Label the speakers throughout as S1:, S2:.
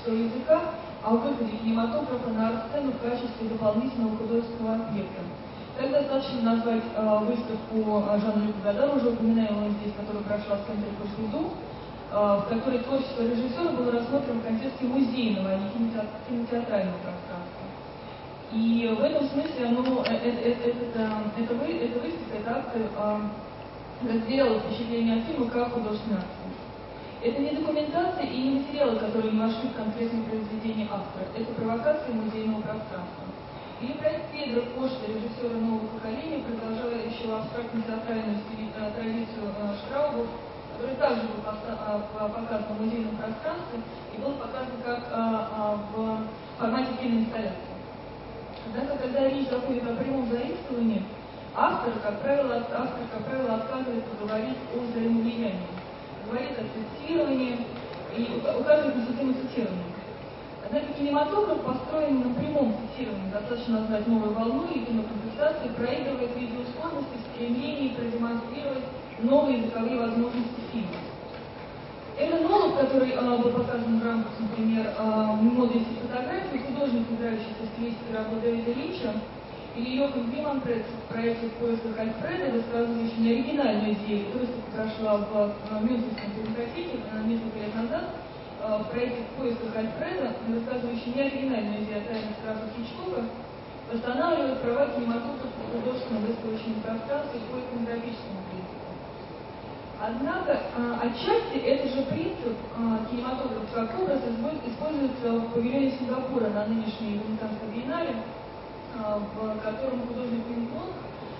S1: человеческого языка о выходе кинематографа на арт-сцену в качестве дополнительного художественного объекта. Так достаточно назвать выставку Жана-Люка Годара, уже упоминаемую здесь, которая прошла в центре Пошлиду, в которой творчество режиссера было рассмотрено в контексте музейного, а не кинотеатрального пространства. И в этом смысле эта выставка, эта акция разделяла впечатление от фильма как художественной акции. Это не документация и не материалы, которые не вошли в конкретное произведение автора. Это провокация музейного пространства. Или проект Педро Кошта, режиссера нового поколения, продолжающего абстрактно-театральную традицию Штраубов, который также был показан в музейном пространстве и был показан как в формате киноинсталляции. Однако, когда речь заходит о прямом заимствовании, автор, как правило, отказывается говорить о взаимовлиянии, говорит о цитировании и указывает на систему цитирования. Однако кинематограф, построен на прямом цитировании, достаточно назвать новую волну или кинокомпенсацию, проигрывает видеоускорности в стремлении продемонстрировать новые языковые возможности фильма. Эллен Ноланд, который был показан в рамках, например, моды и фотографии, художник, играющийся в стилистике работы Дэвида Линча, или Йохан Виманпред в проекте «В поисках Альфреда», высказывающий неоригинальную идею. Эта выставка прошла в Мюнхенском кинотеатре несколько лет назад. В проекте «В поисках Альфреда», высказывающий неоригинальную идею о тайных страхах Хичкока, восстанавливает права кинематографа в художественном выставочном пространстве по иконографическому принципу. Однако, отчасти этот же принцип кинематограф как образ используется в павильоне Сингапура на нынешней Венецианской биеннале, в котором художник Вин Вонг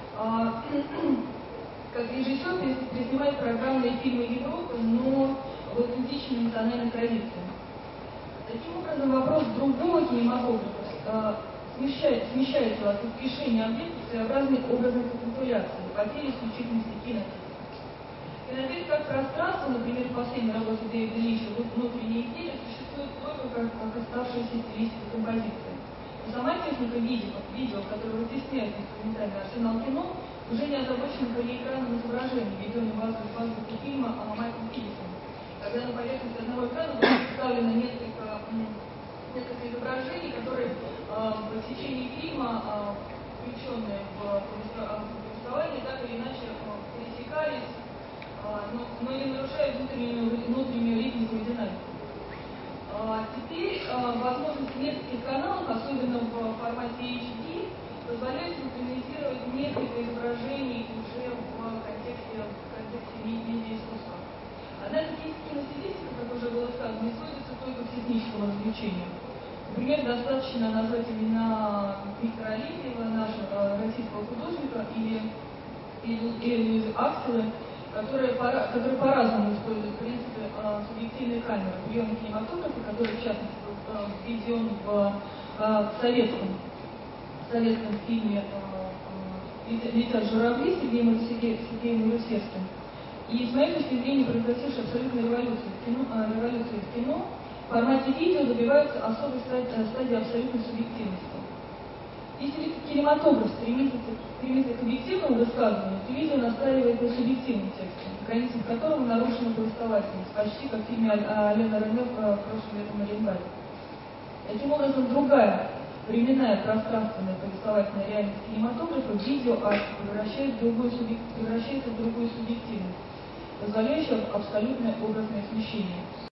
S1: как режиссер переснимает программные фильмы Европы, но в аутентичной национальной традиции. Таким образом, вопрос другого кинематографа смещается от воскрешения объекта к своеобразной образной капитуляции, потери исключительности кинотека. Кинотека как пространство, например, в последней работе Дэвида Линча «Внутренние идеи» существует только как оставшаяся стилистика композиции. Но сама техника видео, которая вытесняет инструментальный арсенал кино, уже не озабочена полиэкранным изображением, введенным в азбуку фильма Майклом Филлипсом, когда на поверхности одного экрана было представлено несколько изображений, которые в течение фильма, включенные в повествование, так или иначе пересекались, но не нарушают внутреннюю ритмику и динамику. Теперь возможность нескольких каналов, особенно в формате HD, позволяет синхронизировать несколько изображений уже в контексте медиаискусства. Однако киностилистика, как уже было сказано, не сводится только к техническому развлечению. Например, достаточно назвать имена Виктора Алексеева, нашего российского художника, или Луизы Акселы, которые по-разному используют принципы субъективной камеры, приема кинематографа, который, в частности, был введен в советском фильме «Летят журавли» с Сергеем Марусевским. И, с моей точки зрения, произошедшей абсолютной революции в кино, в формате видео добиваются особой стадии абсолютной субъективности. Если кинематограф стремится к объективному высказыванию, то видео настаивает на субъективном тексте, границах которого нарушена повествовательность, почти как в фильме Алена Рене в прошлом летом Мариенбаде. Таким образом, другая временная пространственная повествовательная реальность кинематографа в видеоарте превращается в другую субъективность, позволяющую абсолютное образное смещение.